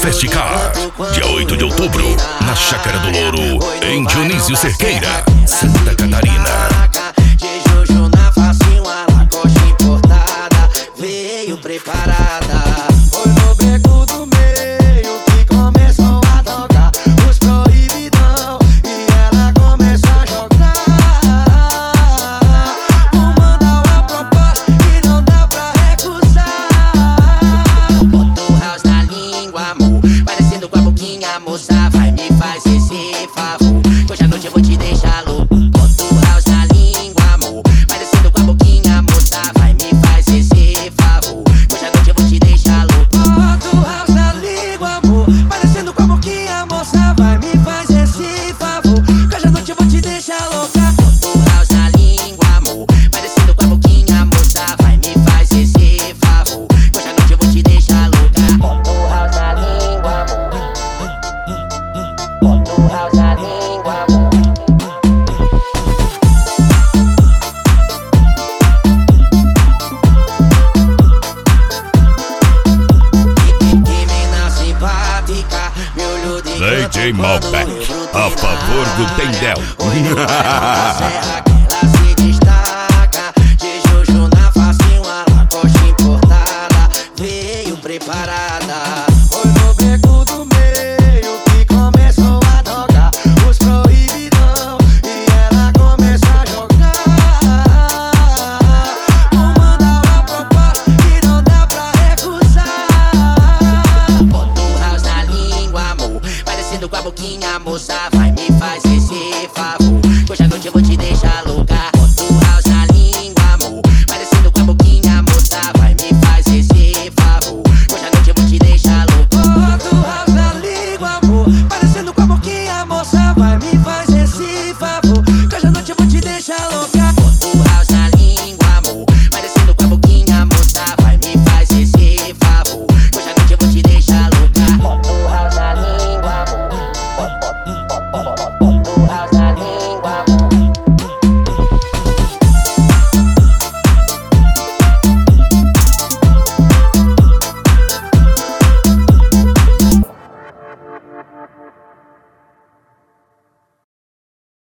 Festicar, dia 8 de outubro, na Chácara do Louro, em Dionísio Cerqueira, Santa Catarina. De Juju na facinho, a lacoste importada veio preparada. Foi no beco do meio que começou a tocar os proibidão e ela começa a jogar. Comanda a proposta que não dá pra recusar. Bota o house na língua, amor, parecendo com a boquinha, moça, vai me faz esse favor, que hoje à noite eu vou te deixar louco. Bota o house na língua, amor, parecendo com a boquinha, moça, vai me faz esse favor, que hoje à noite eu vou te deixar louco. Bota o house na língua, amor, parecendo com a boquinha, moça, vai me faz esse favor, que hoje à noite eu vou te deixar louca. Bota o house na língua, amor, parecendo com a boquinha, moça, vai me faz esse favor, que hoje à noite eu vou te deixar louca. Bota o house na língua, amor. Bota o house na língua, amor. Que mina simpática, me olhou de DJ Malbec, a favor do Tendel. Serra que ela se destaca, de Juju na facinho, a lacoste importada veio preparada. Foi no beco do meio que começou a tocar os proibidão e ela começa a jogar. Comanda a proposta que não dá pra recusar. Bota o house na língua, amor, parecendo com a boquinha, moça,